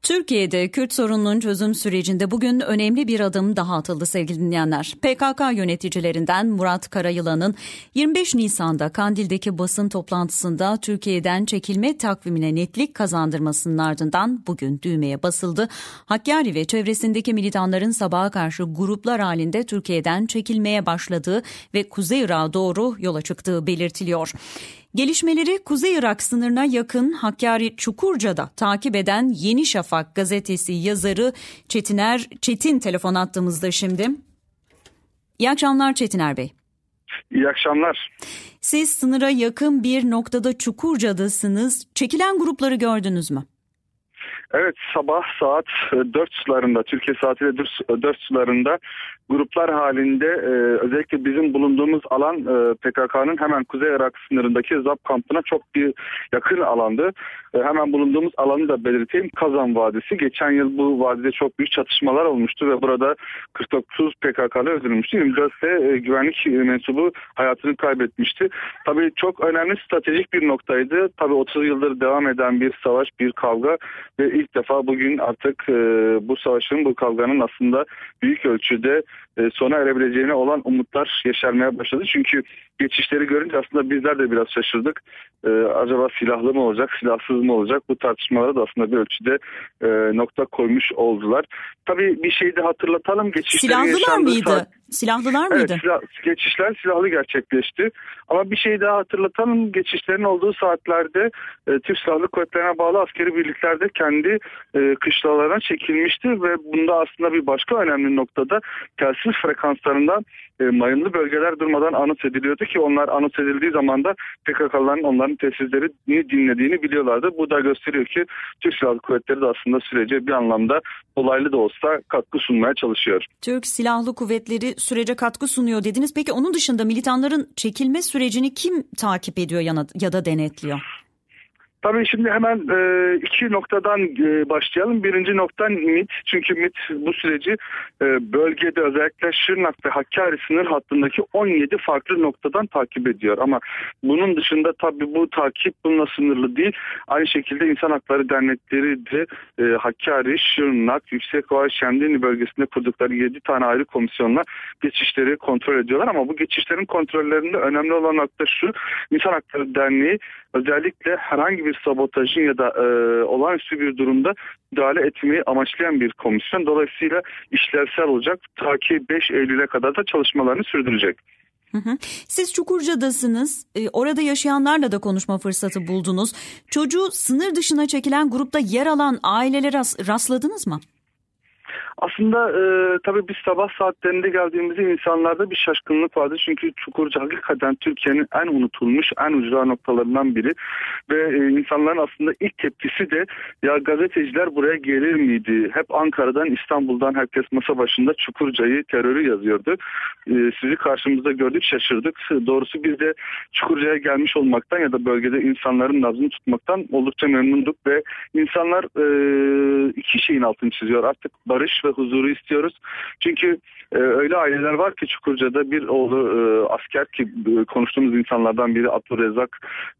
Türkiye'de Kürt sorununun çözüm sürecinde bugün önemli bir adım daha atıldı sevgili dinleyenler. PKK yöneticilerinden Murat Karayılan'ın 25 Nisan'da Kandil'deki basın toplantısında Türkiye'den çekilme takvimine netlik kazandırmasının ardından bugün düğmeye basıldı. Hakkari ve çevresindeki militanların sabaha karşı gruplar halinde Türkiye'den çekilmeye başladığı ve Kuzey Irak'a doğru yola çıktığı belirtiliyor. Gelişmeleri Kuzey Irak sınırına yakın Hakkari Çukurca'da takip eden Yeni Şafak gazetesi yazarı Çetin telefon attığımızda şimdi. İyi akşamlar Çetiner Bey. İyi akşamlar. Siz sınıra yakın bir noktada Çukurca'dasınız. Çekilen grupları gördünüz mü? Evet, sabah saat 4 sularında, Türkiye saatiyle 4 sularında gruplar halinde özellikle bizim bulunduğumuz alan PKK'nın hemen Kuzey Irak sınırındaki ZAP kampına çok bir yakın alandı. Hemen bulunduğumuz alanı da belirteyim. Kazan Vadisi. Geçen yıl bu vadide çok büyük çatışmalar olmuştu ve burada 49 PKK'lı öldürülmüştü. 24 de güvenlik mensubu hayatını kaybetmişti. Tabii çok önemli stratejik bir noktaydı. Tabii 30 yıldır devam eden bir savaş, bir kavga ve ilk defa bugün artık bu savaşın, bu kavganın aslında büyük ölçüde sona erebileceğine olan umutlar yeşermeye başladı. Çünkü geçişleri görünce aslında bizler de biraz şaşırdık. Acaba silahlı mı olacak, silahsız mı olacak? Bu tartışmalara da aslında bir ölçüde nokta koymuş oldular. Tabii bir şey de hatırlatalım. Silahlılar mıydı? Silahlılar mıydı? Evet, geçişler silahlı gerçekleşti. Ama bir şey daha hatırlatalım. Geçişlerin olduğu saatlerde Türk Silahlı Kuvvetleri'ne bağlı askeri birlikler de kendi kışlalarına çekilmişti ve bunda aslında bir başka önemli noktada telsiz frekanslarından mayınlı bölgeler durmadan anons ediliyordu ki onlar anons edildiği zaman da PKK'ların onların telsizlerini dinlediğini biliyorlardı. Bu da gösteriyor ki Türk Silahlı Kuvvetleri de aslında sürece bir anlamda olaylı da olsa katkı sunmaya çalışıyor. Türk Silahlı Kuvvetleri sürece katkı sunuyor dediniz. Peki onun dışında militanların çekilme sürecini kim takip ediyor ya da denetliyor? Tabii şimdi hemen iki noktadan başlayalım. Birinci nokta MİT. Çünkü MİT bu süreci bölgede özellikle Şırnak ve Hakkari sınır hattındaki 17 farklı noktadan takip ediyor. Ama bunun dışında tabii bu takip bununla sınırlı değil. Aynı şekilde insan hakları dernekleri de Hakkari, Şırnak, Yüksekova, Şemdinli bölgesinde kurdukları 7 tane ayrı komisyonla geçişleri kontrol ediyorlar. Ama bu geçişlerin kontrollerinde önemli olan nokta şu: İnsan Hakları Derneği özellikle herhangi bir sabotajın ya da olağanüstü bir durumda müdahale etmeyi amaçlayan bir komisyon. Dolayısıyla işlevsel olacak. Ta ki 5 Eylül'e kadar da çalışmalarını sürdürecek. Siz Çukurca'dasınız. Orada yaşayanlarla da konuşma fırsatı buldunuz. Çocuğu sınır dışına çekilen grupta yer alan ailelere rastladınız mı? Aslında tabii biz sabah saatlerinde geldiğimizde insanlarda bir şaşkınlık vardı. Çünkü Çukurca hakikaten Türkiye'nin en unutulmuş, en ücra noktalarından biri. Ve insanların aslında ilk tepkisi de ya gazeteciler buraya gelir miydi? Hep Ankara'dan, İstanbul'dan herkes masa başında Çukurca'yı, terörü yazıyordu. Sizi karşımızda gördük, şaşırdık. Doğrusu biz de Çukurca'ya gelmiş olmaktan ya da bölgede insanların nabzını tutmaktan oldukça memnunduk. Ve insanlar iki şeyin altını çiziyor. Artık barış ve huzuru istiyoruz. Çünkü öyle aileler var ki Çukurca'da bir oğlu asker ki konuştuğumuz insanlardan biri Abdurrezzak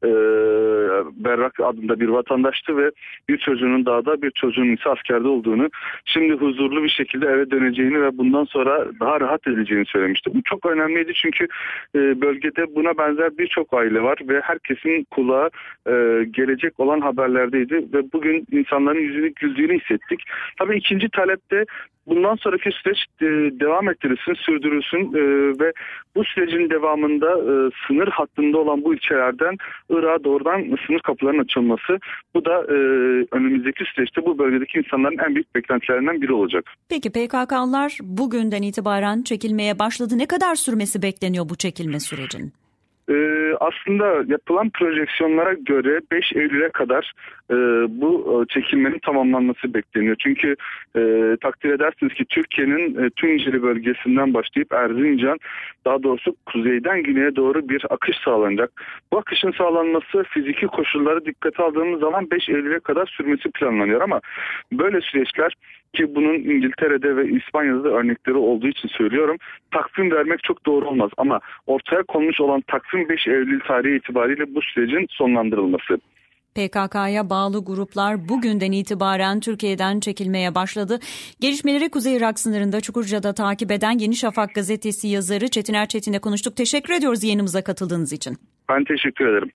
Berrak adında bir vatandaştı ve bir çocuğunun dağda bir çocuğun ise askerde olduğunu, şimdi huzurlu bir şekilde eve döneceğini ve bundan sonra daha rahat edeceğini söylemişti. Bu çok önemliydi çünkü bölgede buna benzer birçok aile var ve herkesin kulağı gelecek olan haberlerdeydi ve bugün insanların yüzünü güldüğünü hissettik. Tabii ikinci talep de bundan sonraki süreç devam ettirilsin, sürdürülsün ve bu sürecin devamında sınır hattında olan bu ilçelerden Irak'a doğrudan sınır kapılarının açılması. Bu da önümüzdeki süreçte bu bölgedeki insanların en büyük beklentilerinden biri olacak. Peki PKK'lılar bugünden itibaren çekilmeye başladı. Ne kadar sürmesi bekleniyor bu çekilme sürecinin? Aslında yapılan projeksiyonlara göre 5 Eylül'e kadar bu çekilmenin tamamlanması bekleniyor. Çünkü takdir edersiniz ki Türkiye'nin Tunceli bölgesinden başlayıp Erzincan, daha doğrusu kuzeyden güneye doğru bir akış sağlanacak. Bu akışın sağlanması fiziki koşulları dikkate aldığımız zaman 5 Eylül'e kadar sürmesi planlanıyor ama böyle süreçler, ki bunun İngiltere'de ve İspanya'da da örnekleri olduğu için söylüyorum, takvim vermek çok doğru olmaz ama ortaya konmuş olan takvim 5 Eylül tarihi itibariyle bu sürecin sonlandırılması. PKK'ya bağlı gruplar bugünden itibaren Türkiye'den çekilmeye başladı. Gelişmeleri Kuzey Irak sınırında Çukurca'da takip eden Yeni Şafak gazetesi yazarı Çetin Erçetin'le konuştuk. Teşekkür ediyoruz yayınımıza katıldığınız için. Ben teşekkür ederim.